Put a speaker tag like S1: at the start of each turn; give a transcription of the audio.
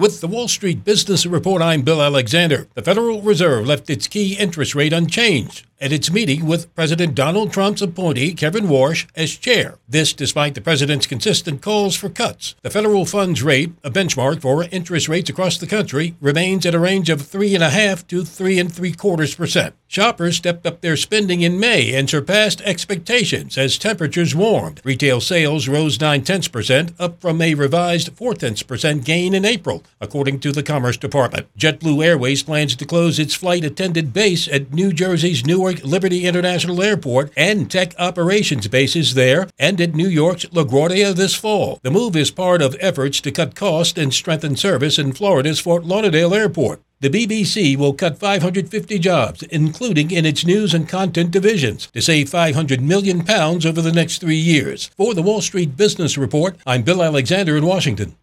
S1: With the Wall Street Business Report, I'm Bill Alexander. The Federal Reserve left its key interest rate unchanged at its meeting with President Donald Trump's appointee, Kevin Warsh, as chair. This despite the president's consistent calls for cuts. The federal funds rate, a benchmark for interest rates across the country, remains at a range of 3.5% to 3.75%. Shoppers stepped up their spending in May and surpassed expectations as temperatures warmed. Retail sales rose 0.9%, up from a revised 0.4% gain in April, according to the Commerce Department. JetBlue Airways plans to close its flight-attendant base at New Jersey's Newark Liberty International Airport and tech operations bases there and at New York's LaGuardia this fall. The move is part of efforts to cut costs and strengthen service in Florida's Fort Lauderdale Airport. The BBC will cut 550 jobs, including in its news and content divisions, to save £500 million over the next 3 years. For the Wall Street Business Report, I'm Bill Alexander in Washington.